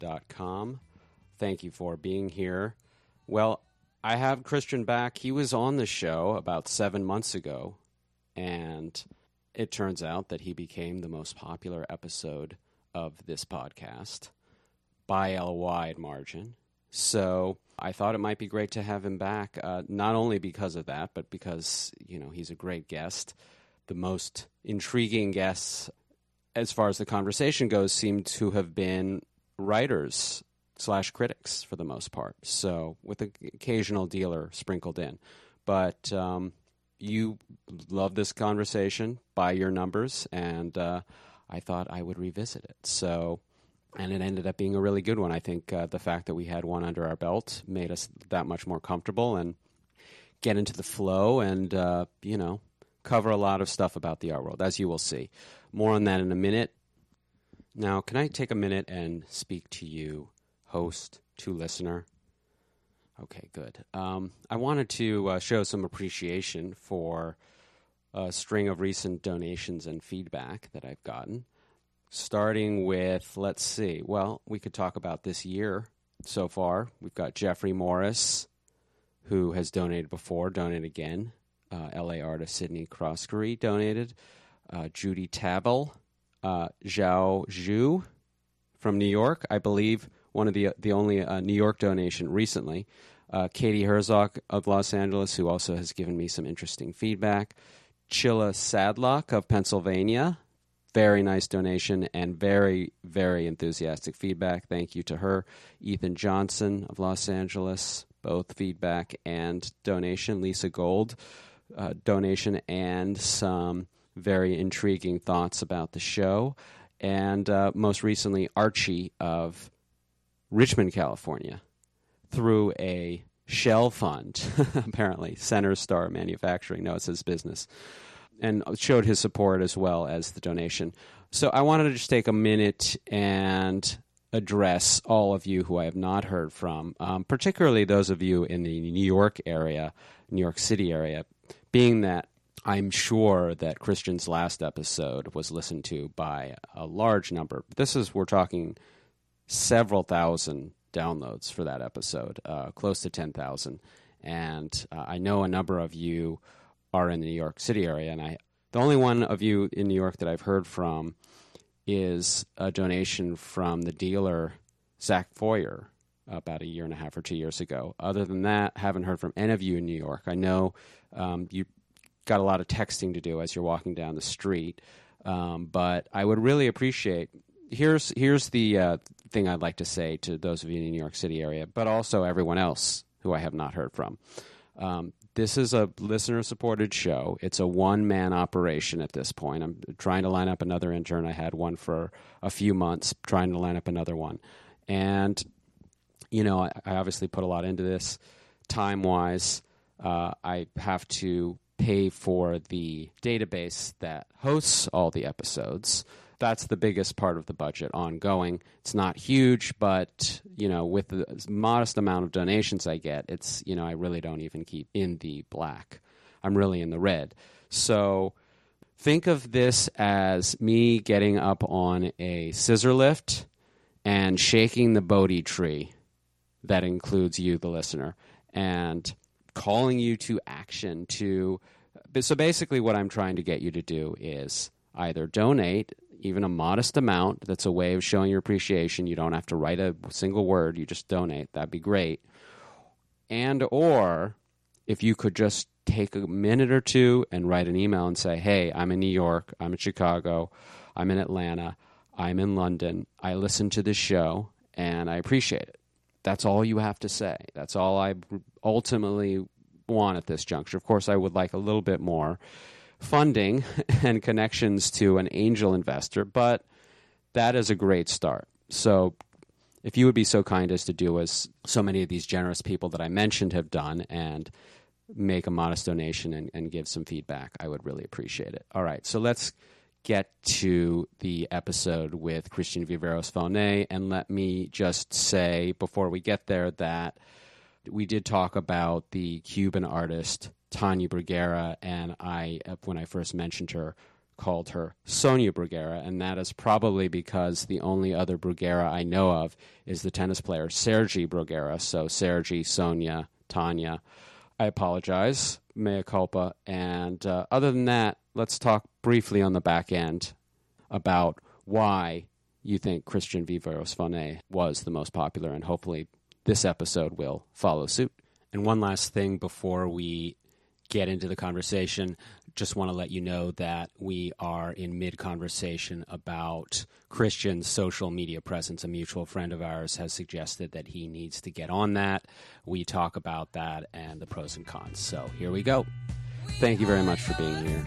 ChristianViveros.com. Thank you for being here. Well, I have Christian back. He was on the show about 7 months ago, and it turns out that he became the most popular episode of this podcast by a wide margin. So I thought it might be great to have him back, not only because of that, but because, he's a great guest. The most intriguing guests, as far as the conversation goes, seem to have been writers/critics for the most part. So with an occasional dealer sprinkled in. But you love this conversation by your numbers, and I thought I would revisit it. And it ended up being a really good one. I think the fact that we had one under our belt made us that much more comfortable and get into the flow and, cover a lot of stuff about the art world, as you will see. More on that in a minute. Now, can I take a minute and speak to you, host, to listener? Okay, good. I wanted to show some appreciation for a string of recent donations and feedback that I've gotten. Starting with, let's see, well, we could talk about this year so far. We've got Jeffrey Morris, who has donated before, donated again. LA artist Sydney Croskery donated. Judy Tabel, Zhao Zhu from New York, I believe one of the only New York donation recently. Katie Herzog of Los Angeles, who also has given me some interesting feedback. Chilla Sadlock of Pennsylvania, very nice donation and very, very enthusiastic feedback. Thank you to her. Ethan Johnson of Los Angeles, both feedback and donation. Lisa Gold, donation and some very intriguing thoughts about the show. And most recently, Archie of Richmond, California, through a shell fund, apparently, Center Star Manufacturing, no, it's his business, and showed his support as well as the donation. So I wanted to just take a minute and address all of you who I have not heard from, particularly those of you in the New York area, New York City area, being that I'm sure that Christian's last episode was listened to by a large number. We're talking several thousand downloads for that episode, close to 10,000. And I know a number of you are in the New York City area, and the only one of you in New York that I've heard from is a donation from the dealer, Zach Foyer, about a year and a half or 2 years ago. Other than that, haven't heard from any of you in New York. I know you got a lot of texting to do as you're walking down the street, but I would really appreciate. Here's the thing I'd like to say to those of you in the New York City area, but also everyone else who I have not heard from. This is a listener-supported show. It's a one-man operation at this point. I'm trying to line up another intern. I had one for a few months, trying to line up another one. And, I obviously put a lot into this time-wise. I have to pay for the database that hosts all the episodes. That's the biggest part of the budget ongoing. It's not huge, but, with the modest amount of donations I get, it's, I really don't even keep in the black. I'm really in the red. So think of this as me getting up on a scissor lift and shaking the Bodhi tree that includes you, the listener, and calling you to action so basically what I'm trying to get you to do is either donate even a modest amount. That's a way of showing your appreciation. You don't have to write a single word. You just donate. That'd be great. And or if you could just take a minute or two and write an email and say, hey, I'm in New York, I'm in Chicago, I'm in Atlanta, I'm in London, I listen to this show, and I appreciate it. That's all you have to say. That's all I ultimately want at this juncture. Of course, I would like a little bit more funding and connections to an angel investor, but that is a great start. So if you would be so kind as to do as so many of these generous people that I mentioned have done and make a modest donation and give some feedback, I would really appreciate it. All right, so let's get to the episode with Christian Viveros-Volney, and let me just say before we get there that we did talk about the Cuban artist Tania Bruguera, and when I first mentioned her, called her Sonia Bruguera, and that is probably because the only other Bruguera I know of is the tennis player Sergi Bruguera. So Sergi, Sonia, Tanya. I apologize, mea culpa. And other than that, let's talk briefly on the back end about why you think Christian Viveros-Vonay was the most popular, and hopefully this episode will follow suit. And one last thing before we get into the conversation, just want to let you know that we are in mid-conversation about Christian's social media presence. A mutual friend of ours has suggested that he needs to get on that. We talk about that and the pros and cons. So here we go. Thank you very much for being here.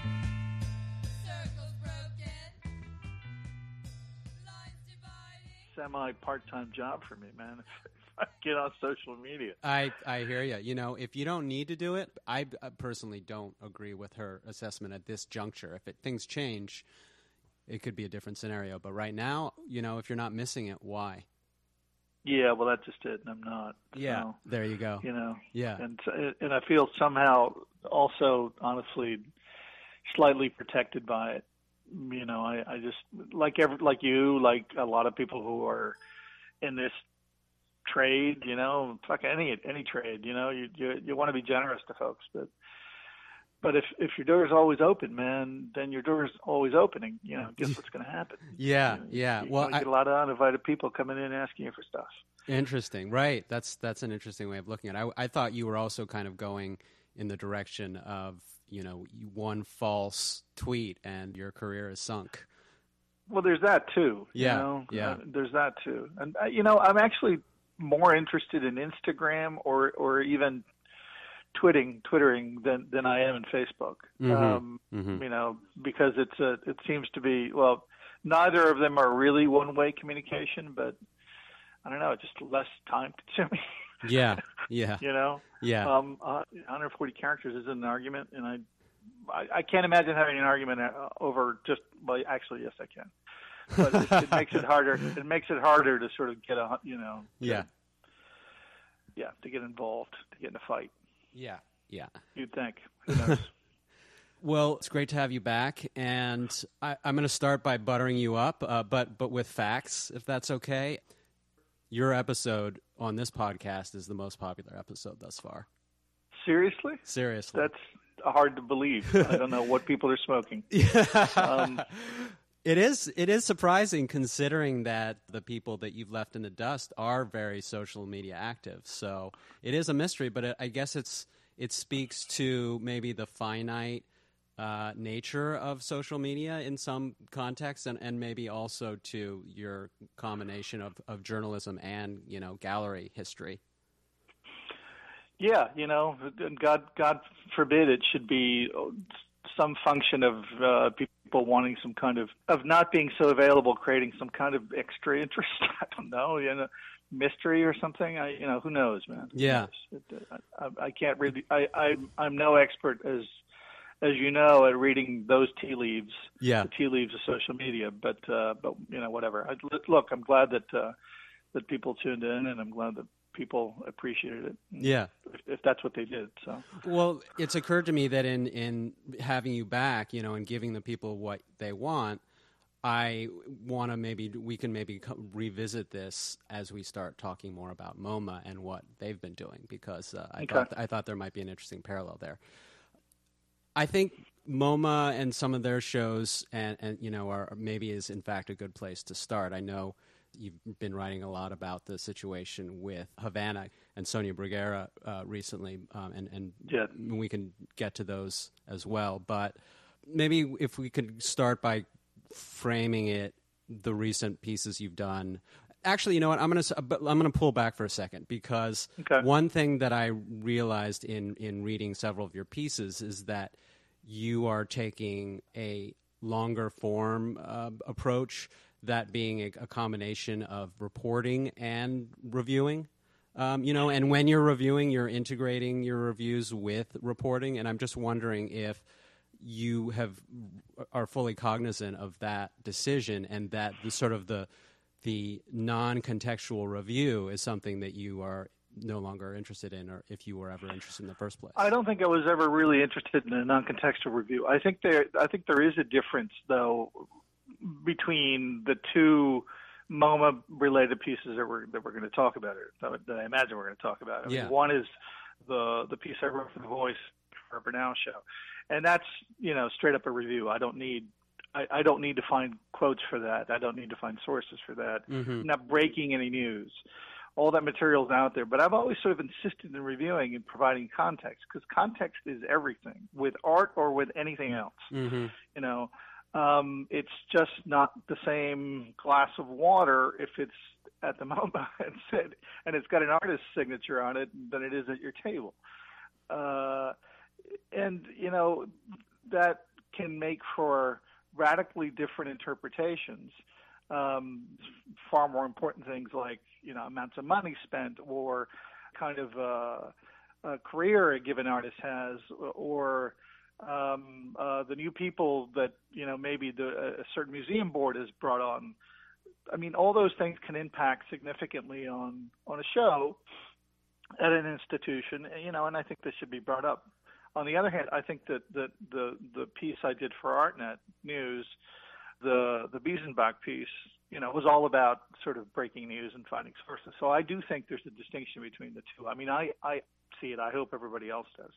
Semi-part-time job for me, man. If I get on social media. I hear you. You know, if you don't need to do it, I personally don't agree with her assessment at this juncture. If things change, it could be a different scenario. But right now, you know, if you're not missing it, why? Yeah, well, that's just it, and I'm not. Yeah, so, there you go. You know. Yeah. And I feel somehow also, honestly, slightly protected by it. You know, I just like you, like a lot of people who are in this trade, you know, fuck any trade, you know, you want to be generous to folks, but if your door is always open, man, then your door is always opening. You know, guess what's going to happen? Yeah, you Well, get a lot of uninvited people coming in asking you for stuff. Interesting, right? That's an interesting way of looking at it. I thought you were also kind of going in the direction of, you know, one false tweet and your career is sunk. Well, there's that too. Yeah, you know? yeah. There's that too, and you know, I'm actually more interested in Instagram or even twittering than I am in Facebook. You know, because it seems to be, well, neither of them are really one-way communication, but I don't know, it's just less time consuming. Yeah. You know? Yeah. 140 characters is an argument, and I can't imagine having an argument over just, well, actually, yes, I can. But it makes it harder. It makes it harder to sort of get to get involved, to get in a fight. Yeah. You'd think. Who knows? Well, it's great to have you back, and I'm going to start by buttering you up, but with facts, if that's okay. Your episode on this podcast is the most popular episode thus far. Seriously? Seriously. That's hard to believe. I don't know what people are smoking. It is surprising considering that the people that you've left in the dust are very social media active. So it is a mystery, but I guess it speaks to maybe the finite nature of social media in some contexts, and maybe also to your combination of journalism and, you know, gallery history. Yeah, you know, God forbid it should be some function of people wanting some kind of not being so available, creating some kind of extra interest. I don't know, you know, mystery or something. Who knows, man? Yeah. I can't really. I'm no expert as you know at reading those tea leaves. Yeah. The tea leaves of social media, but you know, whatever. Look, I'm glad that people tuned in, and I'm glad that people appreciated it. Yeah. If that's what they did. So. Well, it's occurred to me that in having you back, you know, and giving the people what they want, I want to we can revisit this as we start talking more about MoMA and what they've been doing, because I thought there might be an interesting parallel there. I think MoMA and some of their shows and you know are maybe is in fact a good place to start. I know you've been writing a lot about the situation with Havana and Sonia Bruguera recently, and we can get to those as well. But maybe if we could start by framing it, the recent pieces you've done. Actually, you know what? I'm gonna pull back for a second, because one thing that I realized in reading several of your pieces is that you are taking a longer form approach, that being a combination of reporting and reviewing. You know, and when you're reviewing, you're integrating your reviews with reporting, and I'm just wondering if you are fully cognizant of that decision, and that the non-contextual review is something that you are no longer interested in, or if you were ever interested in the first place. I don't think I was ever really interested in a non-contextual review. I think there is a difference, though, between the two MoMA-related pieces that we're going to talk about, or that I imagine we're going to talk about. I mean, one is the piece I wrote for The Voice for Upper Now show, and that's straight up a review. I don't need to find quotes for that. I don't need to find sources for that. Mm-hmm. I'm not breaking any news. All that material's out there, but I've always sort of insisted in reviewing and providing context, because context is everything with art or with anything else. Mm-hmm. It's just not the same glass of water if it's at the MoMA and it's got an artist's signature on it than it is at your table. And that can make for radically different interpretations. Far more important things like amounts of money spent, or kind of a career a given artist has, or the new people that maybe a certain museum board has brought on. I mean, all those things can impact significantly on a show at an institution, and I think this should be brought up. On the other hand, I think that the piece I did for ArtNet News, the Biesenbach piece, was all about sort of breaking news and finding sources. So I do think there's a distinction between the two. I mean, I see it. I hope everybody else does.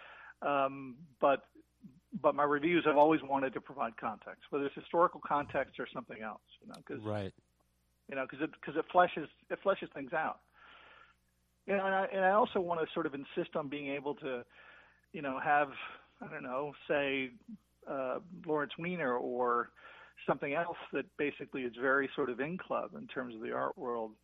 But my reviews have always wanted to provide context, whether it's historical context or something else. Because it fleshes things out. And I also want to sort of insist on being able to, have, I don't know, say Lawrence Weiner or something else that basically is very sort of in club in terms of the art world.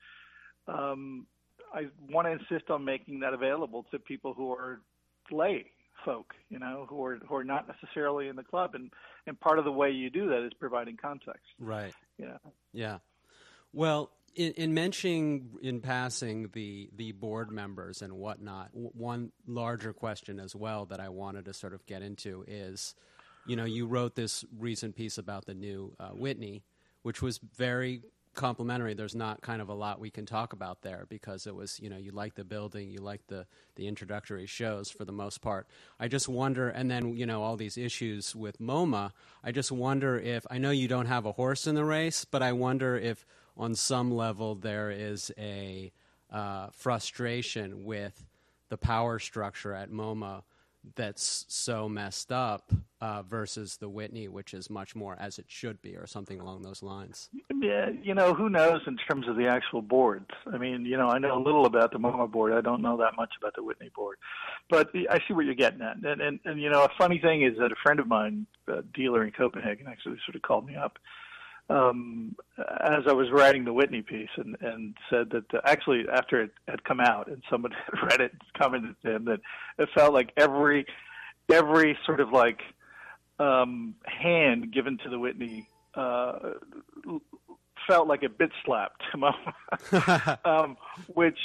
I want to insist on making that available to people who are lay folk, who are not necessarily in the club, and part of the way you do that is providing context. Right. Yeah. Well, in mentioning in passing the board members and whatnot, one larger question as well that I wanted to sort of get into is, you wrote this recent piece about the new Whitney, which was very complimentary. There's not kind of a lot we can talk about there because it was, you like the building, you like the introductory shows for the most part. I just wonder, and then, all these issues with MoMA, I just wonder if, I know you don't have a horse in the race, but I wonder if on some level there is a frustration with the power structure at MoMA that's so messed up versus the Whitney, which is much more as it should be, or something along those lines. Yeah, who knows in terms of the actual boards. I mean, I know a little about the MoMA board. I don't know that much about the Whitney board. But I see what you're getting at. And a funny thing is that a friend of mine, a dealer in Copenhagen, actually sort of called me up as I was writing the Whitney piece and said that actually after it had come out and someone had read it, commented to him that it felt like every sort of like hand given to the Whitney felt like a bit slap to MoMA, which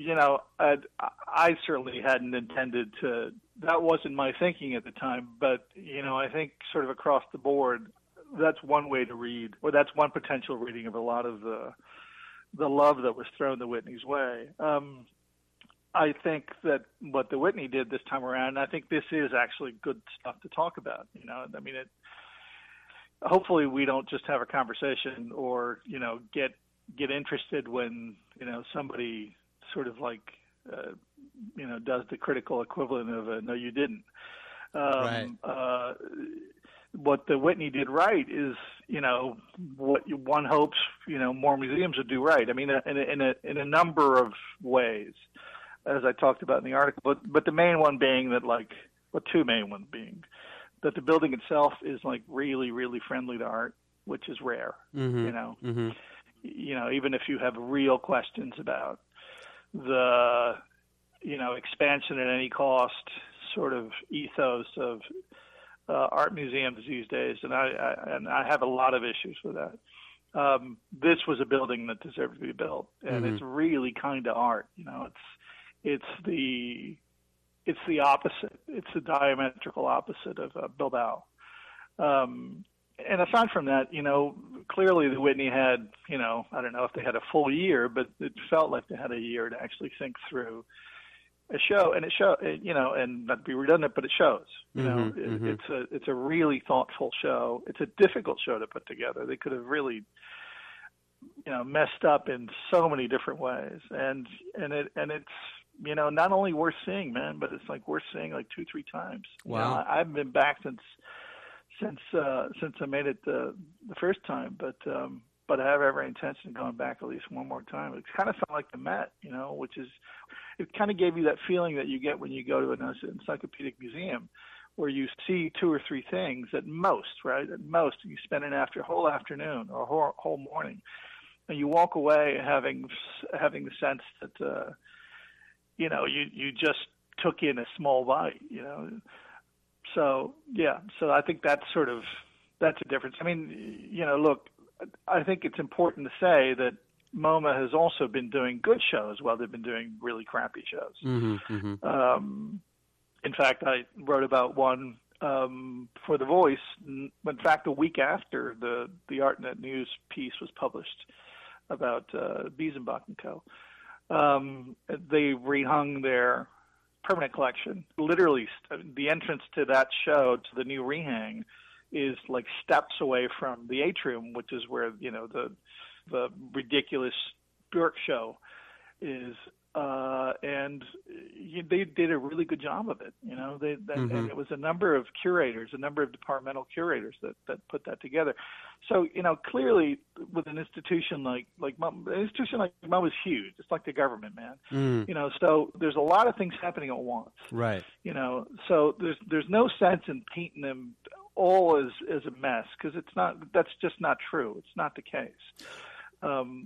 I certainly hadn't intended to. That wasn't my thinking at the time, but I think sort of across the board, that's one way to read, or that's one potential reading of a lot of the love that was thrown the Whitney's way. I think that what the Whitney did this time around, and I think this is actually good stuff to talk about. I mean, hopefully we don't just have a conversation or get interested when somebody sort of like does the critical equivalent of a no, you didn't. Right. What the Whitney did right is, what one hopes, more museums would do right. I mean, in a number of ways, as I talked about in the article. But the main one being that, two main ones being that the building itself is really, really friendly to art, which is rare. Mm-hmm. Mm-hmm. Even if you have real questions about the, expansion at any cost sort of ethos of art museums these days, and I have a lot of issues with that. This was a building that deserved to be built, and it's really kind of art. It's the opposite. It's the diametrical opposite of Bilbao, And aside from that, clearly the Whitney had, I don't know if they had a full year, but it felt like they had a year to actually think through a show, and it show, and not to be redundant, but it shows. It's a really thoughtful show. It's a difficult show to put together. They could have really, messed up in so many different ways, and it's not only worth seeing, man, but it's like worth seeing like 2-3 times. Wow. I haven't been back since I made it the first time, but I have every intention of going back at least one more time. It kind of felt like the Met, which is, it kind of gave you that feeling that you get when you go to an encyclopedic museum, where you see 2 or 3 things at most, right? At most, you spend a whole afternoon or a whole morning, and you walk away having the sense that you just took in a small bite, So I think that's a difference. I mean, look, I think it's important to say that MoMA has also been doing good shows while they've been doing really crappy shows. In fact, I wrote about one for The Voice. In fact, a week after the ArtNet News piece was published about Biesenbach and Co., they rehung their permanent collection. Literally, the entrance to that show, to the new rehang, is like steps away from the atrium, which is where the ridiculous Björk show is, and they did a really good job of it. And it was a number of curators, a number of departmental curators that put that together. So clearly, with an institution like MoMA is huge. It's like the government, man. So there's a lot of things happening at once. Right. So there's no sense in painting them all as a mess, because that's just not true. It's not the case. And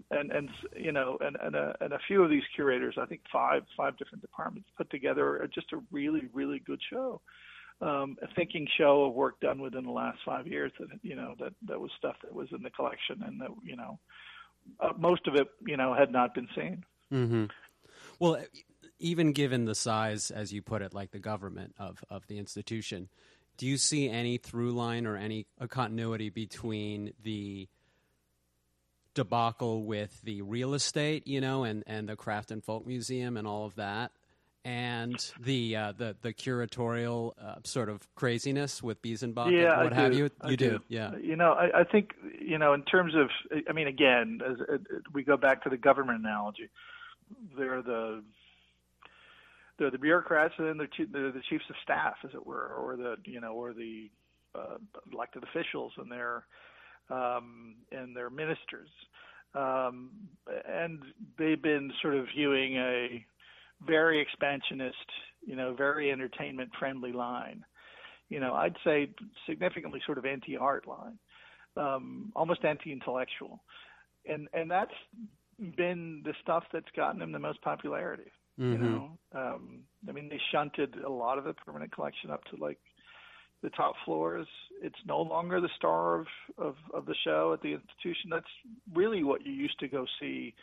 a few of these curators, I think five different departments, put together just a really, really good show, a thinking show of work done within the last 5 years that was stuff that was in the collection, and that most of it had not been seen. Well, even given the size, as you put it, like the government of the institution, do you see any through line or any continuity between the debacle with the real estate, and the Craft and Folk Museum and all of that, and the curatorial sort of craziness with Biesenbach and what have you? You do, yeah. I think, in terms of, I mean, again, as we go back to the government analogy, they're the bureaucrats, and they're the chiefs of staff, as it were, or the elected officials and their ministers, and they've been sort of viewing a very expansionist, very entertainment-friendly line. I'd say significantly sort of anti-art line, almost anti-intellectual, and that's been the stuff that's gotten them the most popularity. I mean, they shunted a lot of the permanent collection up to like the top floors. It's no longer the star of the show at the institution. That's really what you used to go see.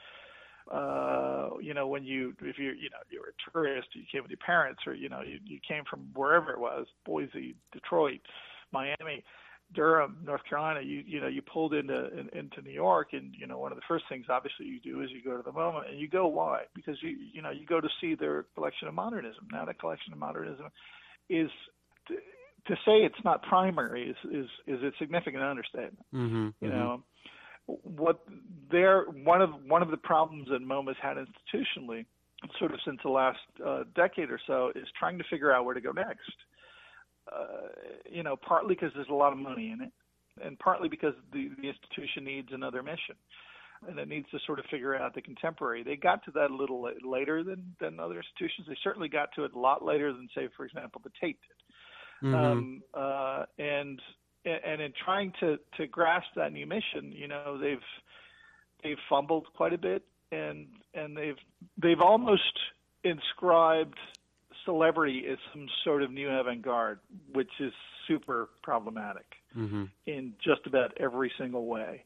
If you were a tourist, you came with your parents, or you came from wherever it was, Boise, Detroit, Miami, Durham, North Carolina. You pulled into New York, and one of the first things obviously you do is you go to the MoMA, and you go, why? Because you go to see their collection of modernism. Now the collection of modernism is, to say it's not primary is a significant understatement. One of the problems that MoMA's had institutionally, sort of since the last decade or so, is trying to figure out where to go next. Partly because there's a lot of money in it, and partly because the institution needs another mission, and it needs to sort of figure out the contemporary. They got to that a little later than other institutions. They certainly got to it a lot later than, say, for example, the Tate did. And in trying to grasp that new mission, they've fumbled quite a bit, and they've almost inscribed celebrity as some sort of new avant-garde, which is super problematic in just about every single way,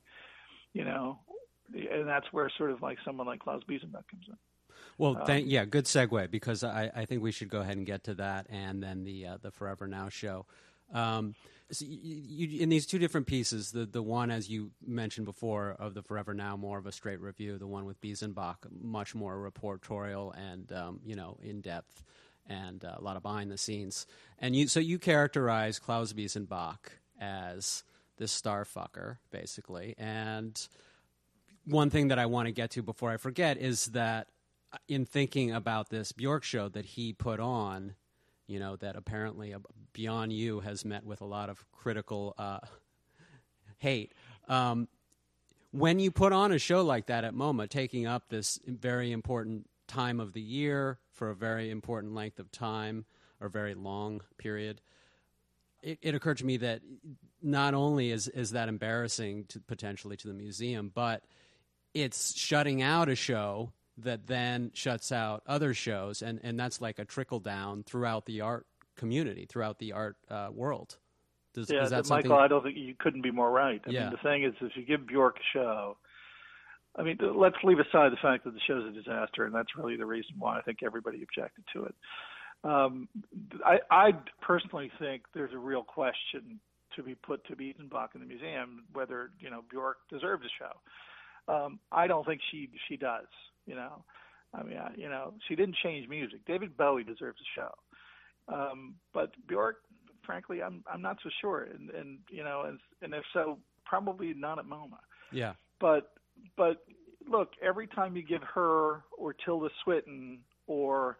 and that's where sort of like someone like Klaus Biesenbach comes in. Well, good segue, because I think we should go ahead and get to that, and then the Forever Now show. So in these two different pieces, the one, as you mentioned before, of the Forever Now, more of a straight review. The one with Biesenbach, much more reportorial and in depth, and a lot of behind the scenes. And you characterize Klaus Biesenbach as this starfucker, basically. And one thing that I want to get to before I forget is that in thinking about this Bjork show that he put on, that apparently Beyond You has met with a lot of critical hate. When you put on a show like that at MoMA, taking up this very important time of the year for a very important length of time or very long period, it occurred to me that not only is that embarrassing potentially to the museum, but it's shutting out a show that then shuts out other shows, and that's like a trickle down throughout the art community, throughout the art world. Is that something? Michael, I don't think you couldn't be more right. I mean, the thing is, if you give Bjork a show, I mean, let's leave aside the fact that the show's a disaster, and that's really the reason why I think everybody objected to it. I personally think there's a real question to be put to Biesenbach in the museum whether Bjork deserves a show. I don't think she does. I mean, she didn't change music. David Bowie deserves a show, but Bjork, frankly, I'm not so sure. And if so, probably not at MoMA. Yeah. But look, every time you give her or Tilda Swinton or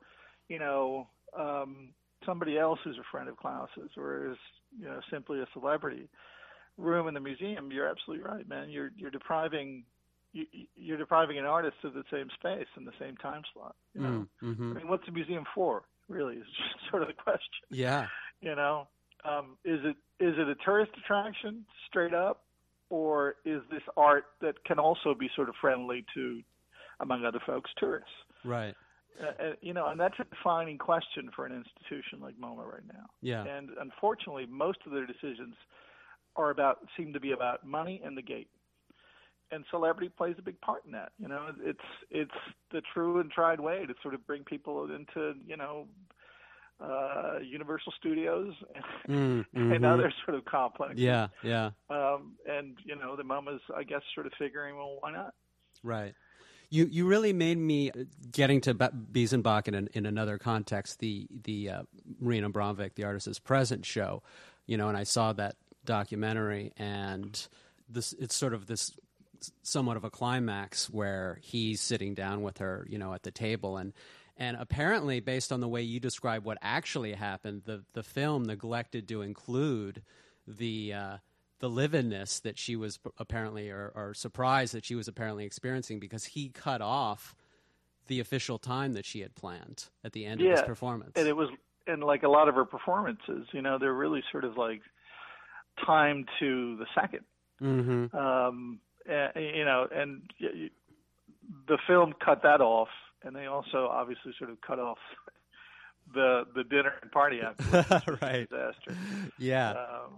somebody else who's a friend of Klaus's or is simply a celebrity room in the museum, you're absolutely right, man. You're depriving an artist of the same space and the same time slot. Mm-hmm. I mean, what's the museum for? Really, is sort of the question. Yeah. Is it a tourist attraction straight up, or is this art that can also be sort of friendly to, among other folks, tourists? Right. And that's a defining question for an institution like MoMA right now. Yeah. And unfortunately, most of their decisions seem to be about money and the gate. And celebrity plays a big part in that. It's the true and tried way to sort of bring people into, Universal Studios and other sort of complexes. Yeah, yeah. And the MoMA's, I guess, sort of figuring, well, why not? Right. You really made me getting to Biesenbach in another context. The Marina Bromvik, the Artist is Present show, and I saw that documentary, and it's sort of this somewhat of a climax where he's sitting down with her, at the table, and apparently, based on the way you describe what actually happened, the film neglected to include the lividness that she was apparently, or surprise that she was apparently experiencing, because he cut off the official time that she had planned at the end of his performance. And it was, and like a lot of her performances, they're really sort of like timed to the second. Mm-hmm. And the film cut that off, and they also obviously sort of cut off the dinner and party afterwards. Right. Disaster. Yeah.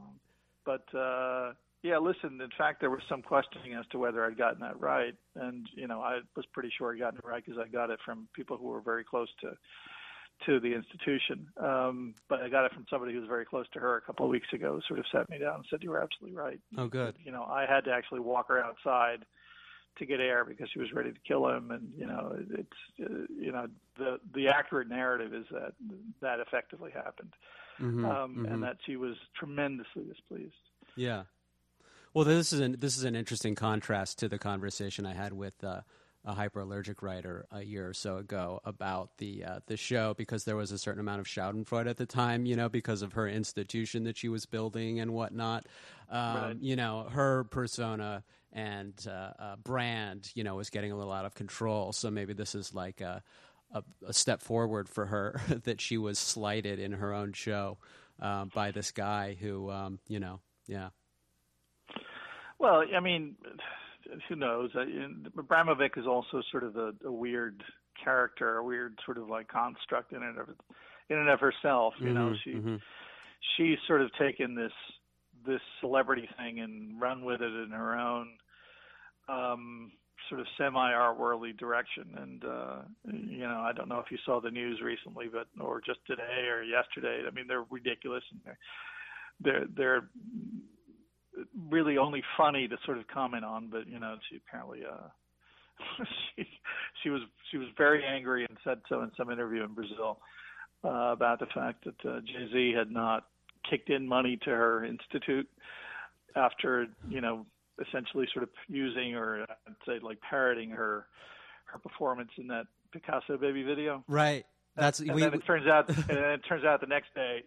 Listen, in fact, there was some questioning as to whether I'd gotten that right. And, I was pretty sure I'd gotten it right because I got it from people who were very close to the institution. But I got it from somebody who was very close to her a couple of weeks ago, who sort of sat me down and said, "You were absolutely right." Oh, good. I had to actually walk her outside to get air because she was ready to kill him. And, it's, the accurate narrative is that effectively happened. Mm-hmm, and that she was tremendously displeased. Yeah. Well, this is an interesting contrast to the conversation I had with a hyperallergic writer a year or so ago about the show, because there was a certain amount of Schadenfreude at the time, because of her institution that she was building and whatnot. Right. Her persona and brand, was getting a little out of control. So maybe this is like a step forward for her that she was slighted in her own show by this guy who, yeah. Well, I mean, who knows? Abramovic is also sort of a weird character, a weird sort of like construct in and of herself. She's sort of taken this celebrity thing and run with it in her own sort of semi-art worldly direction. And I don't know if you saw the news recently, or just today or yesterday. I mean, they're ridiculous, and they're really only funny to sort of comment on. But she apparently she was very angry and said so in some interview in Brazil about the fact that Jay-Z had not kicked in money to her institute after essentially sort of using, or I'd say like parroting her performance in that Picasso baby video. Right. Then it turns out the next day,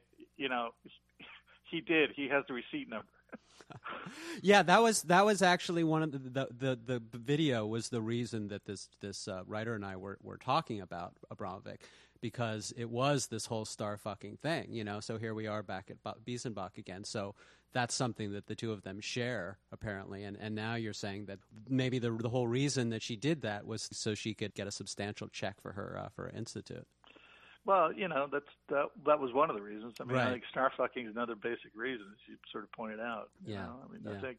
he has the receipt number. Yeah, that was actually one of the video was the reason that this writer and I were talking about Abramovic, because it was this whole star fucking thing, So here we are back at Biesenbach again. So that's something that the two of them share apparently, and now you're saying that maybe the whole reason that she did that was so she could get a substantial check for her institute. Well, that was one of the reasons. I mean, right. I think star fucking is another basic reason, as you sort of pointed out. I think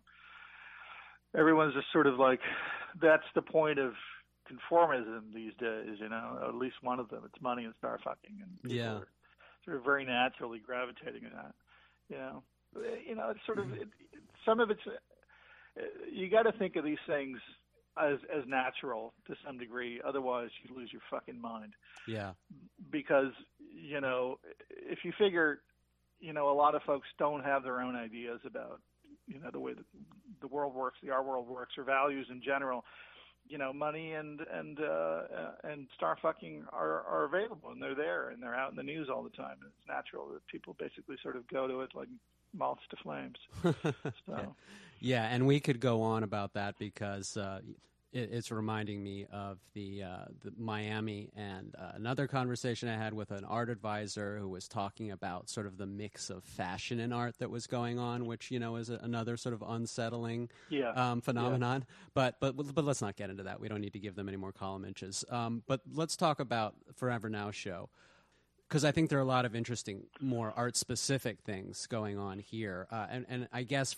everyone's just sort of like, that's the point of conformism these days. At least one of them. It's money and star fucking, and people are sort of very naturally gravitating to that. It's sort of some of it's. You got to think of these things as natural to some degree. Otherwise, you lose your fucking mind. Yeah. Because if you figure, a lot of folks don't have their own ideas about the way that the world works, our world works, or values in general. Money and star fucking are available, and they're there, and they're out in the news all the time. And it's natural that people basically sort of go to it like moths to flames. So. Yeah, and we could go on about that because it's reminding me of the Miami and another conversation I had with an art advisor who was talking about sort of the mix of fashion and art that was going on, which is another sort of unsettling phenomenon. Yeah. But let's not get into that. We don't need to give them any more column inches. But let's talk about Forever Now show, because I think there are a lot of interesting, more art-specific things going on here. And I guess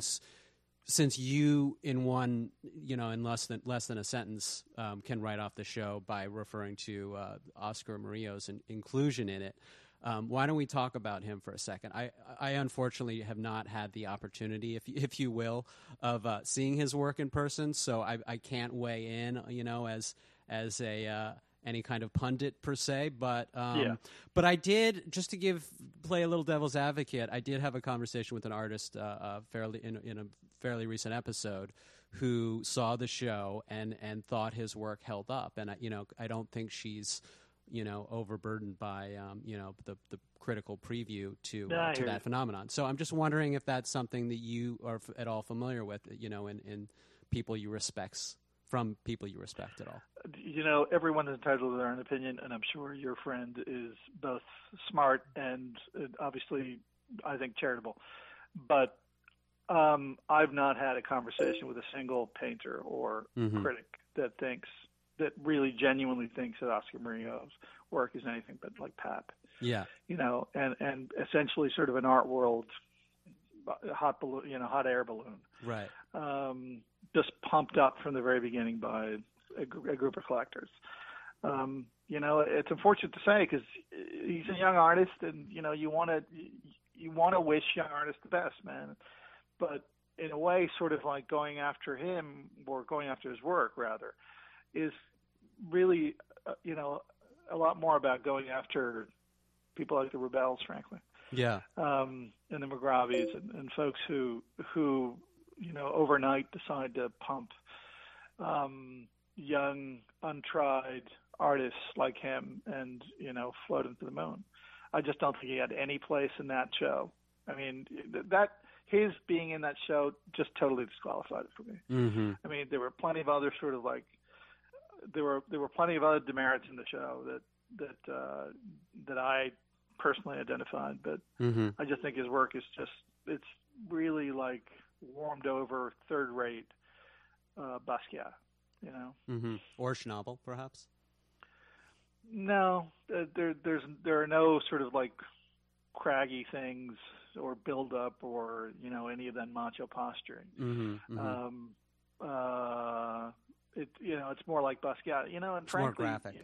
since you in one, in less than a sentence, can write off the show by referring to Oscar Murillo's inclusion in it, why don't we talk about him for a second? I unfortunately have not had the opportunity, if you will, of seeing his work in person, so I can't weigh in, as a any kind of pundit per se, but I did, just to play a little devil's advocate, I did have a conversation with an artist in a fairly recent episode who saw the show and thought his work held up, and I don't think she's overburdened by the critical preview to that phenomenon. So I'm just wondering if that's something that you are at all familiar with, in people you respect. From people you respect at all? Everyone is entitled to their own opinion, and I'm sure your friend is both smart and obviously, I think, charitable. But I've not had a conversation with a single painter or critic that really genuinely thinks that Oscar Murillo's work is anything but like pap. Yeah. And essentially sort of an art world hot balloon, hot air balloon. Right. Just pumped up from the very beginning by a group of collectors. It's unfortunate to say because he's a young artist, and you want to wish young artists the best, man. But in a way, sort of like going after him or going after his work rather, is really a lot more about going after people like the Rebels, frankly. Yeah. And the McGravies and folks who overnight decide to pump young, untried artists like him and, float him to the moon. I just don't think he had any place in that show. I mean, his being in that show just totally disqualified it for me. Mm-hmm. I mean, there were plenty of other sort of like, there were plenty of other demerits in the show that I personally identified, but I just think his work is it's really like warmed over third-rate Basquiat, or Schnabel, perhaps. No, there are no sort of like craggy things or build up or any of that macho posturing. It's more like Basquiat, and it's frankly, more graphic.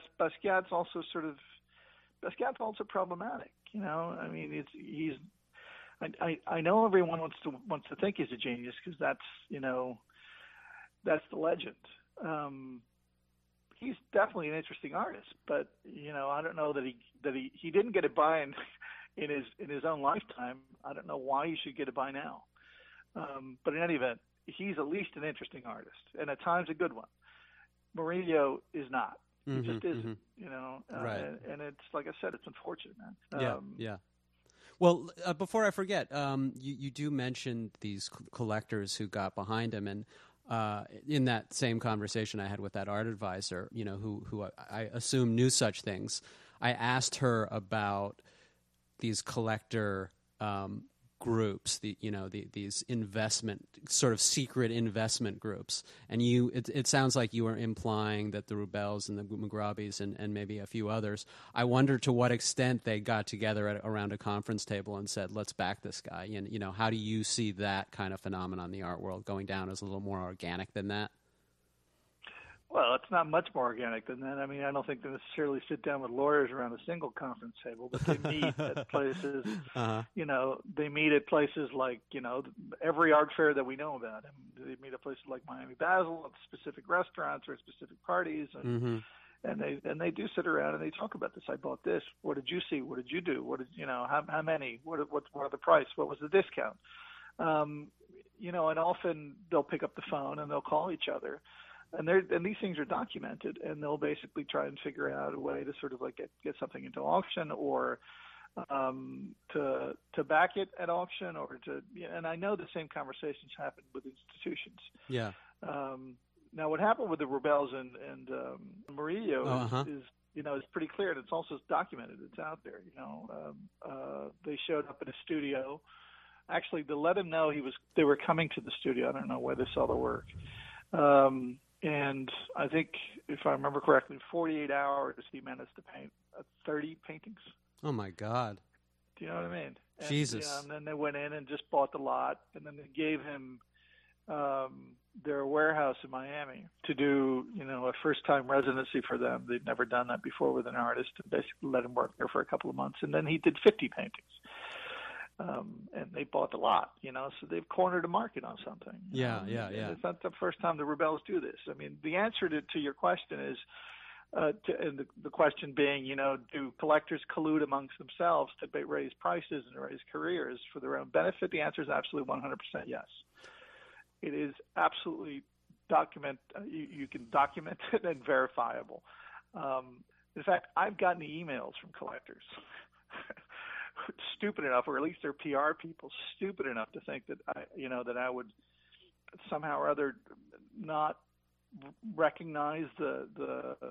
Basquiat's also problematic. I mean, I know everyone wants to think he's a genius because that's the legend. He's definitely an interesting artist, but I don't know that he didn't get it by in his own lifetime. I don't know why he should get it by now. But in any event, he's at least an interesting artist, and at times a good one. Murillo is not. He just isn't. Right. And it's like I said, it's unfortunate, man. Yeah. Well, before I forget, you do mention these collectors who got behind him, and in that same conversation I had with that art advisor, who I assume knew such things, I asked her about these collector groups, these investment, sort of secret investment groups, and it sounds like you were implying that the Rubels and the Mugrabis and maybe a few others. I wonder to what extent they got together around a conference table and said, "Let's back this guy." And how do you see that kind of phenomenon in the art world going down as a little more organic than that? Well, it's not much more organic than that. I mean, I don't think they necessarily sit down with lawyers around a single conference table, but they meet at places, they meet at places like, every art fair that we know about. They meet at places like Miami Basel, at specific restaurants or at specific parties. And they do sit around and they talk about this. I bought this. What did you see? What did you do? What did, how many? What are the price? What was the discount? And often they'll pick up the phone and they'll call each other. And these things are documented, and they'll basically try and figure out a way to sort of like get something into auction, or to back it at auction, or to. And I know the same conversations happen with institutions. Yeah. Now, what happened with the Rubels and Murillo is pretty clear, and it's also documented. It's out there. They showed up in a studio. Actually, to let him know they were coming to the studio. I don't know where they saw the work. And I think, if I remember correctly, in 48 hours, he managed to paint 30 paintings. Oh, my God. Do you know what I mean? And, Jesus. and then they went in and just bought the lot, and then they gave him their warehouse in Miami to do, a first-time residency for them. They'd never done that before with an artist, and basically let him work there for a couple of months. And then he did 50 paintings. And they bought the lot, so they've cornered a market on something. Yeah. It's not the first time the Rubels do this. I mean, the answer to your question is, and the question being, do collectors collude amongst themselves to raise prices and raise careers for their own benefit? The answer is absolutely 100% yes. It is absolutely you can document it and verifiable. In fact, I've gotten emails from collectors stupid enough, or at least their PR people stupid enough to think that I would somehow or other not recognize the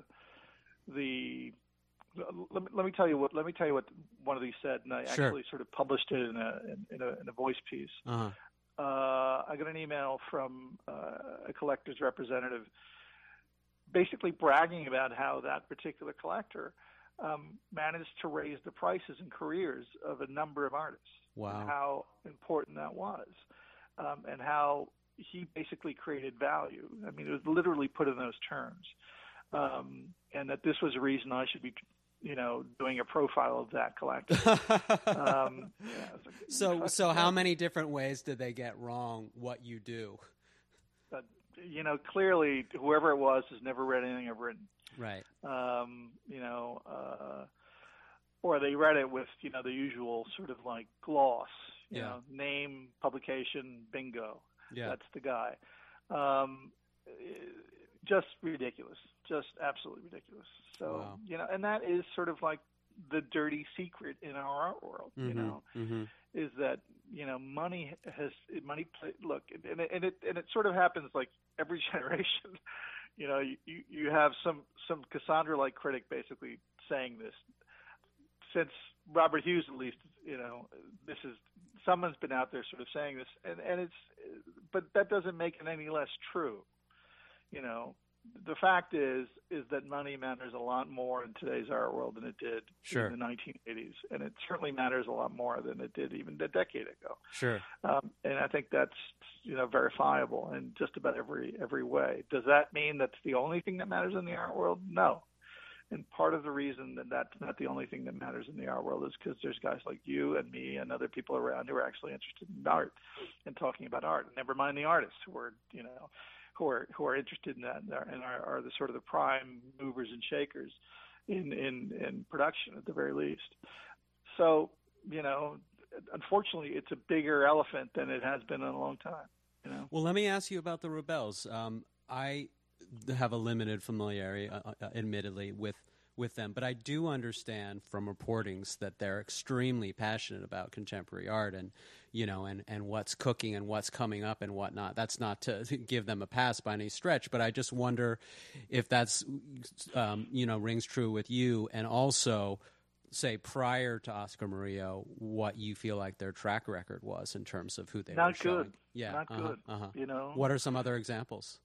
let me tell you what one of these said, and I actually sort of published it in a voice piece. I got an email from a collector's representative basically bragging about how that particular collector managed to raise the prices and careers of a number of artists. Wow. And how important that was, and how he basically created value. I mean, it was literally put in those terms, and that this was a reason I should be, doing a profile of that collector. So how many different ways did they get wrong what you do? Clearly, whoever it was has never read anything I've written. Right. Or they read it with, the usual sort of like gloss, name, publication, bingo. Yeah. That's the guy. Just ridiculous. Just absolutely ridiculous. So, wow. And that is sort of like the dirty secret in our art world, is that, money look, and it sort of happens like every generation. You have some Cassandra-like critic basically saying this. Since Robert Hughes, at least, this is someone's been out there sort of saying this, and but that doesn't make it any less true. The fact is that money matters a lot more in today's art world than it did in the 1980s, and it certainly matters a lot more than it did even a decade ago. Sure. And I think that's verifiable in just about every way. Does that mean that's the only thing that matters in the art world? No. And part of the reason that that's not the only thing that matters in the art world is because there's guys like you and me and other people around who are actually interested in art and talking about art. Never mind the artists who are, who are interested in that and are the sort of the prime movers and shakers in production at the very least. So, unfortunately, it's a bigger elephant than it has been in a long time. Well, let me ask you about the Rebels. I have a limited familiarity, admittedly, with them, but I do understand from reportings that they're extremely passionate about contemporary art and and what's cooking and what's coming up and whatnot. That's not to give them a pass by any stretch, but I just wonder if that's rings true with you, and also, say, prior to Oscar Murillo, what you feel like their track record was in terms of who they were showing. Not good. Yeah, not good. What are some other examples?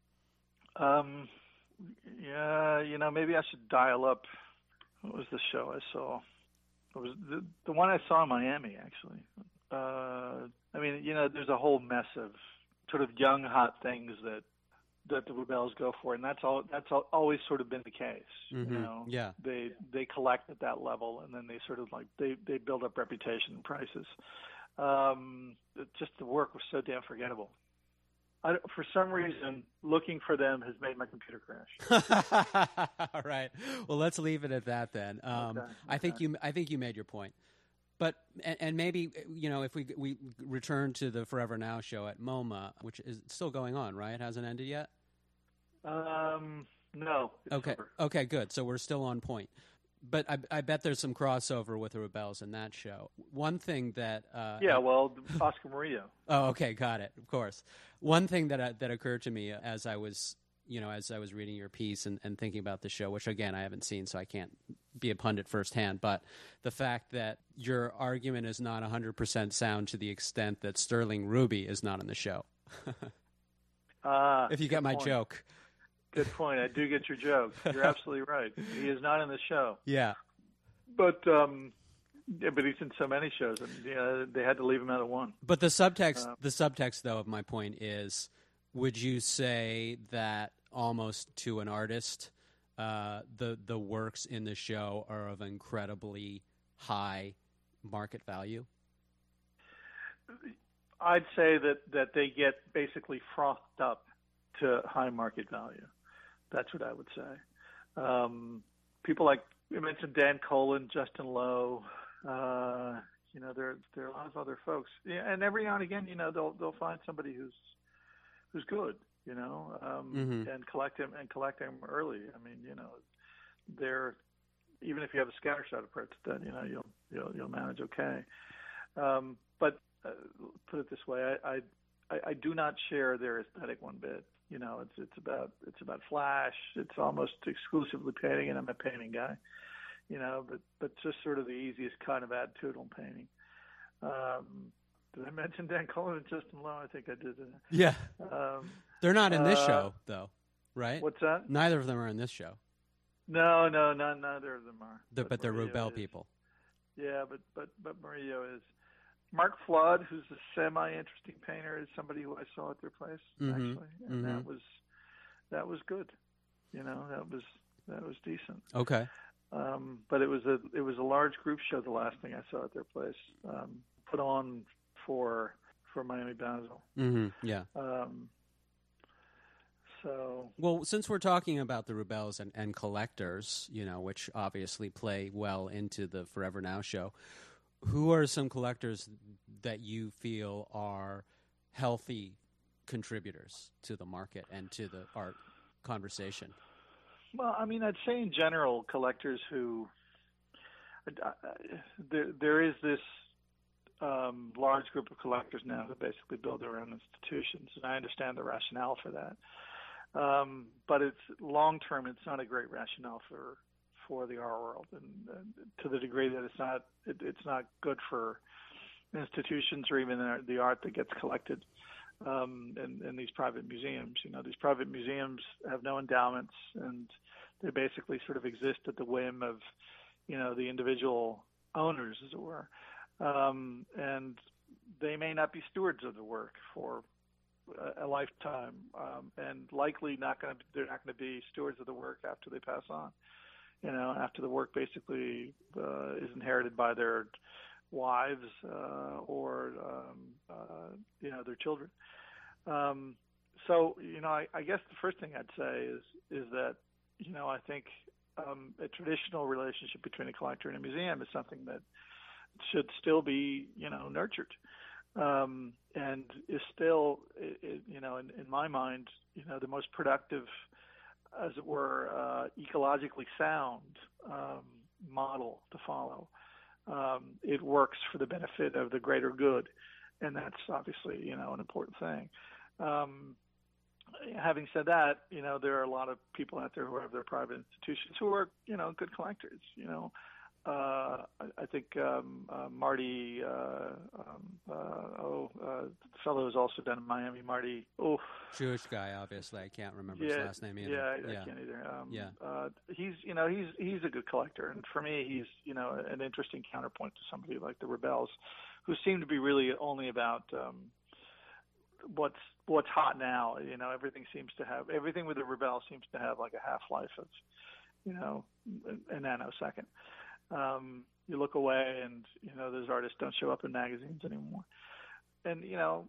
Maybe I should dial up. What was the show I saw? It was the one I saw in Miami, actually. There's a whole mess of sort of young, hot things that the Rebels go for, and that's always sort of been the case. Mm-hmm. Yeah. They collect at that level, and then they sort of they build up reputation and prices. Just the work was so damn forgettable. For some reason, looking for them has made my computer crash. All right. Well, let's leave it at that then. Okay. I think you made your point. But and maybe if we return to the Forever Now show at MoMA, which is still going on, right? It hasn't ended yet. No. Okay. Over. Okay. Good. So we're still on point. But I bet there's some crossover with the Rebels in that show. One thing that Oscar Murillo. Oh, okay, got it. Of course. One thing that occurred to me as I was reading your piece and thinking about the show, which again I haven't seen, so I can't be a pundit firsthand, but the fact that your argument is not 100% sound to the extent that Sterling Ruby is not in the show. If you get my joke. Good point. I do get your joke. You're absolutely right. He is not in the show. Yeah. But he's in so many shows, and they had to leave him out of one. But the subtext though of my point is, would you say that almost to an artist, the works in the show are of incredibly high market value? I'd say that they get basically frothed up to high market value. That's what I would say. People like you mentioned, Dan Colin, Justin Lowe. There are a lot of other folks. Yeah, and every now and again, they'll find somebody who's good. And collect him early. I mean, they're, even if you have a scattershot approach, then you'll manage okay. But put it this way, I do not share their aesthetic one bit. It's about flash. It's almost exclusively painting, and I'm a painting guy. But just sort of the easiest kind of attitudinal painting. Did I mention Dan Colin and Justin Lowe? I think I did. Yeah. They're not in this show, though, right? What's that? Neither of them are in this show. No, neither of them are. But they're Rebel people. Yeah, but Murillo is. Mark Flood, who's a semi-interesting painter, is somebody who I saw at their place actually, and that was good. That was decent. Okay. But it was a large group show. The last thing I saw at their place, put on for Miami Basel. Mm-hmm. Yeah. Well, since we're talking about the Rebels and collectors, which obviously play well into the Forever Now show, who are some collectors that you feel are healthy contributors to the market and to the art conversation? Well, I mean, I'd say in general, collectors who there is this large group of collectors now who basically build their own institutions, and I understand the rationale for that. But it's long term; it's not a great rationale for the art world, and to the degree that it's not good for institutions or even the art that gets collected in these private museums. These private museums have no endowments, and they basically sort of exist at the whim of the individual owners, as it were, and they may not be stewards of the work for a lifetime, and likely they're not going to be stewards of the work after they pass on. after the work basically is inherited by their wives or their children. So I guess the first thing I'd say is that I think a traditional relationship between a collector and a museum is something that should still be nurtured, and is still in my mind the most productive, as it were, ecologically sound model to follow. It works for the benefit of the greater good, and that's obviously an important thing. Having said that, there are a lot of people out there who have their private institutions who are good collectors. I think Marty, the fellow who's also done in Miami, Marty. Jewish guy, obviously. I can't remember his last name either. Yeah, I can't either. He's a good collector, and for me, he's an interesting counterpoint to somebody like the Rebels, who seem to be really only about what's hot now. Everything with the Rebels seems to have like a half-life of a nanosecond. You look away, and those artists don't show up in magazines anymore, and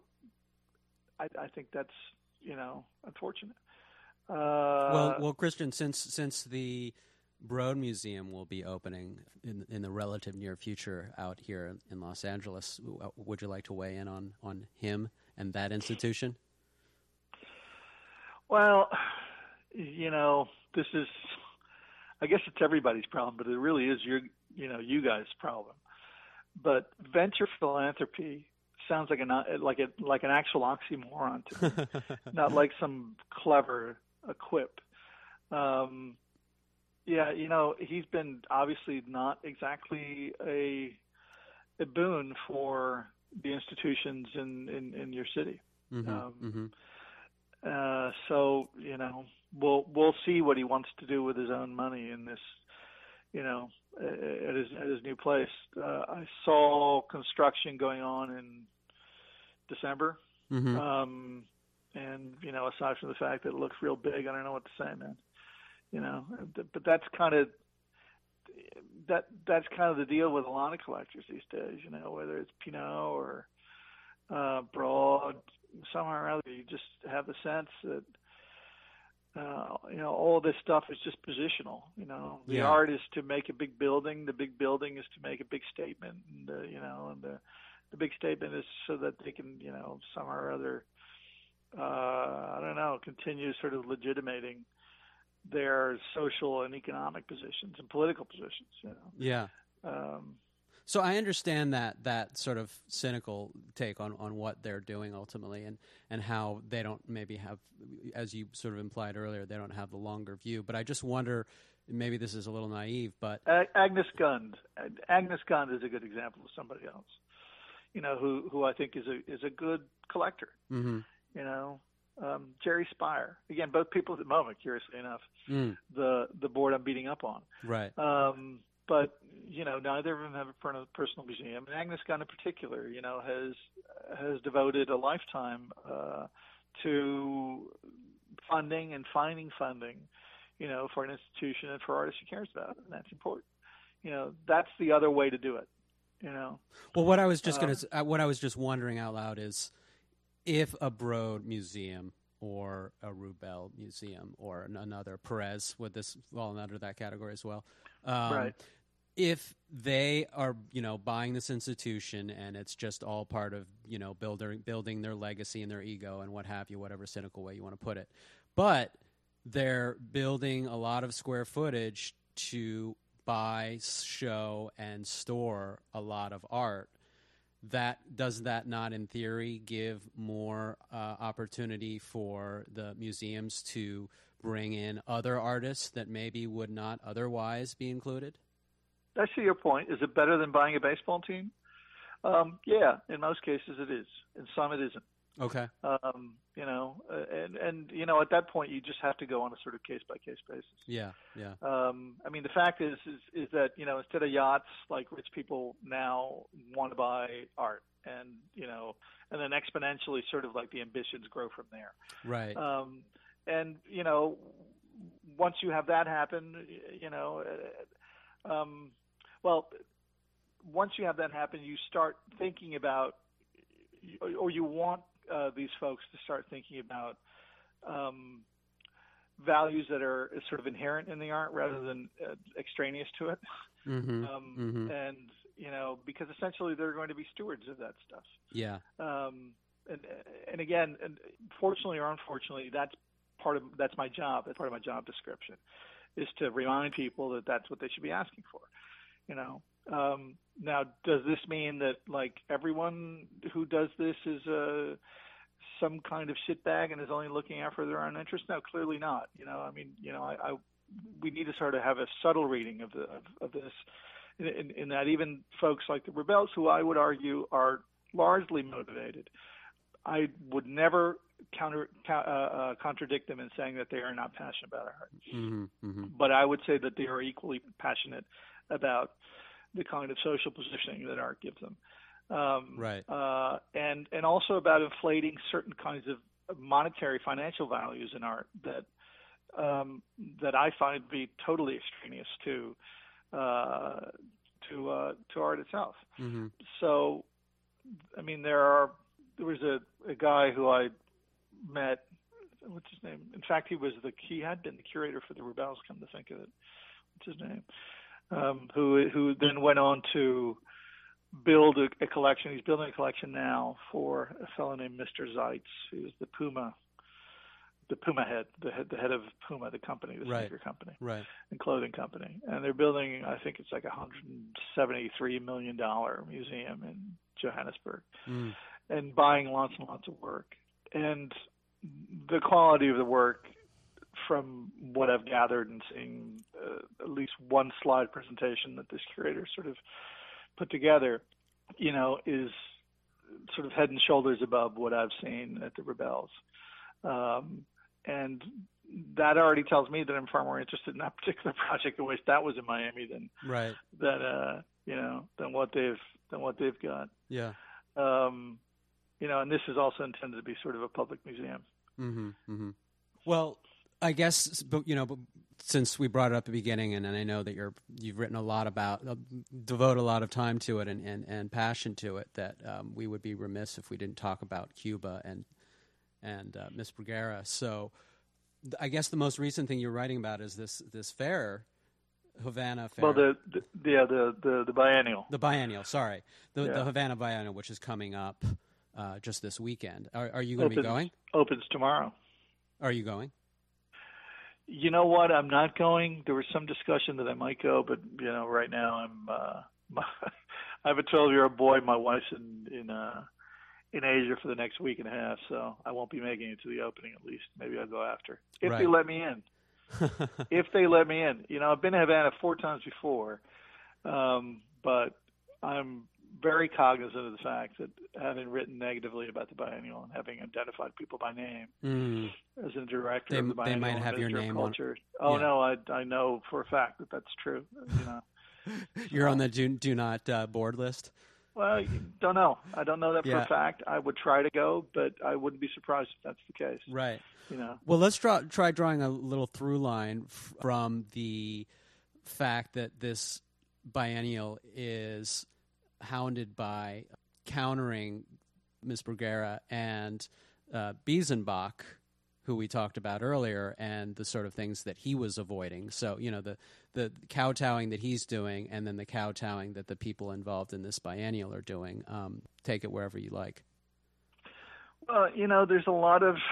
I think that's unfortunate. Well, Christian, since the Broad Museum will be opening in the relative near future out here in Los Angeles, would you like to weigh in on him and that institution? Well, this is, I guess it's everybody's problem, but it really is you guys' problem. But venture philanthropy sounds like an actual oxymoron to me, not like some clever quip. He's been obviously not exactly a boon for the institutions in your city. So we'll see what he wants to do with his own money in this, at his new place. I saw construction going on in December, and aside from the fact that it looks real big, I don't know what to say, man. But that's kind of the deal with a lot of collectors these days. Whether it's Pinot or Broad, somehow or other, you just have the sense that all this stuff is just positional. The art is to make a big building. The big building is to make a big statement, and the big statement is so that they can somehow or other continue sort of legitimating their social and economic positions and political positions. Yeah. So I understand that sort of cynical take on what they're doing ultimately, and how they don't maybe have, as you sort of implied earlier, they don't have the longer view. But I just wonder, maybe this is a little naive, but Agnes Gund is a good example of somebody else, who I think is a good collector. Mm-hmm. Jerry Spire, again, both people at the moment, curiously enough, the board I'm beating up on. Right. But neither of them have a personal museum. And Agnes Gunn in particular, has devoted a lifetime to funding and finding funding, for an institution and for artists she cares about, and that's important. That's the other way to do it. Well, what I was just wondering out loud is, if a Broad Museum or a Rubel Museum or another Perez, would this fall under that category as well? Right. If they are, buying this institution and it's just all part of, building their legacy and their ego and what have you, whatever cynical way you want to put it, but they're building a lot of square footage to buy, show, and store a lot of art, does that not, in theory, give more opportunity for the museums to bring in other artists that maybe would not otherwise be included? I see your point. Is it better than buying a baseball team? Yeah, in most cases it is. In some it isn't. Okay. At that point you just have to go on a sort of case-by-case basis. Yeah. The fact is that, instead of yachts, like, rich people now want to buy art, and then exponentially sort of like the ambitions grow from there. Right. once you have that happen, well, once you have that happen, you start thinking about, or you want these folks to start thinking about values that are sort of inherent in the art rather than extraneous to it. And, because essentially they're going to be stewards of that stuff. Yeah. And again, fortunately or unfortunately, that's my job. That's part of my job description, is to remind people that that's what they should be asking for. Now, does this mean that like everyone who does this is some kind of shitbag and is only looking out for their own interests? No, clearly not. We need to sort of have a subtle reading of this, in that even folks like the Rebels, who I would argue are largely motivated, I would never contradict them in saying that they are not passionate about art. But I would say that they are equally passionate about the kind of social positioning that art gives them. Right. And also about inflating certain kinds of monetary financial values in art that I find to be totally extraneous to art itself. So, I mean, there was a guy who I met. What's his name? In fact, he had been the curator for the Rebels. Come to think of it, what's his name? Who then went on to build a collection. He's building a collection now for a fellow named Mr. Zeitz, who's the Puma head, the head of Puma, the company, the sneaker company, and clothing company. And they're building, I think it's like $173 million museum in Johannesburg, and buying lots and lots of work. And the quality of the work, from what I've gathered and seeing at least one slide presentation that this curator sort of put together, is sort of head and shoulders above what I've seen at the Rebels. And that already tells me that I'm far more interested in that particular project. I wish that was in Miami than what they've got. Yeah. And this is also intended to be sort of a public museum. Well, I guess, but since we brought it up at the beginning, and I know that you've written a lot about, devote a lot of time to it and passion to it, that we would be remiss if we didn't talk about Cuba and Miss Bruguera. So, I guess the most recent thing you're writing about is this fair, Havana Fair. Well, the biennial. The biennial, sorry, the Havana Biennial, which is coming up just this weekend. Are you going to be going? Opens tomorrow. Are you going? You know what? I'm not going. There was some discussion that I might go, but right now I have a 12-year-old boy. My wife's in Asia for the next week and a half, so I won't be making it to the opening. At least maybe I'll go after if they let me in. If they let me in, I've been to Havana 4 times before, but I'm very cognizant of the fact that, having written negatively about the biennial and having identified people by name as a director of the biennial, they might have your name culture. on. No, I know for a fact that that's true. You're on the do not board list. Well, don't know. I don't know that for a fact. I would try to go, but I wouldn't be surprised if that's the case. Right. Well, let's try drawing a little through line from the fact that this biennial is hounded by countering Ms. Bruguera and Biesenbach, who we talked about earlier, and the sort of things that he was avoiding. So, the kowtowing that he's doing, and then the kowtowing that the people involved in this biennial are doing. Take it wherever you like. Well, there's a lot of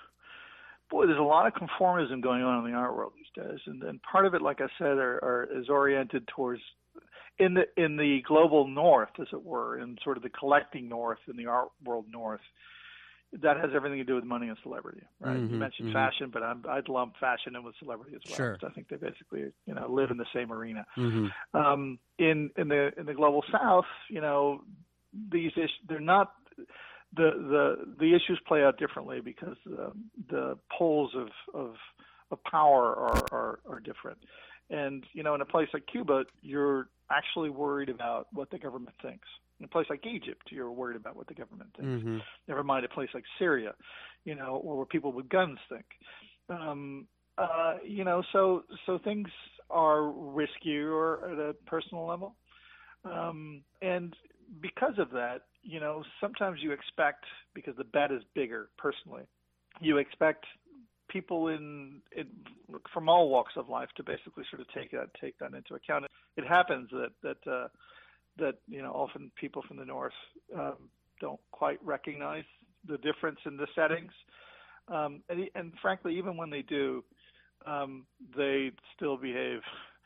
conformism going on in the art world these days, and part of it, like I said, is oriented towards in the global north, as it were, in sort of the collecting north, in the art world north. That has everything to do with money and celebrity, right? You mentioned fashion, but I'd lump fashion in with celebrity as well. Sure. I think they basically, live in the same arena. In the global south, these issues, they're not the issues play out differently because the poles of power are different. And in a place like Cuba, you're actually worried about what the government thinks. In a place like Egypt, you're worried about what the government thinks. Never mind a place like Syria, or where people with guns think. So things are riskier at a personal level, and because of that, sometimes you expect, because the bet is bigger personally, you expect people from all walks of life to basically sort of take that into account. It happens that often people from the north don't quite recognize the difference in the settings, and frankly, even when they do, they still behave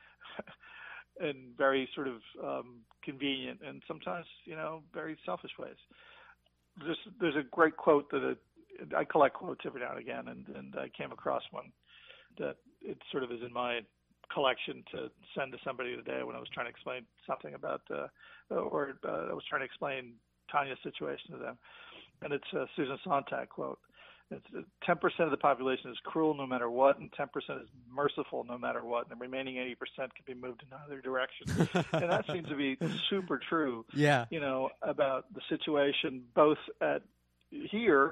in very sort of convenient and sometimes very selfish ways. There's a great quote that I collect quotes every now and again, and I came across one that it sort of is in my collection to send to somebody today when I was trying to explain something about, I was trying to explain Tanya's situation to them. And it's a Susan Sontag quote. It's 10% of the population is cruel no matter what, and 10% is merciful no matter what, and the remaining 80% can be moved in either direction. And that seems to be super true, Yeah. about the situation both at here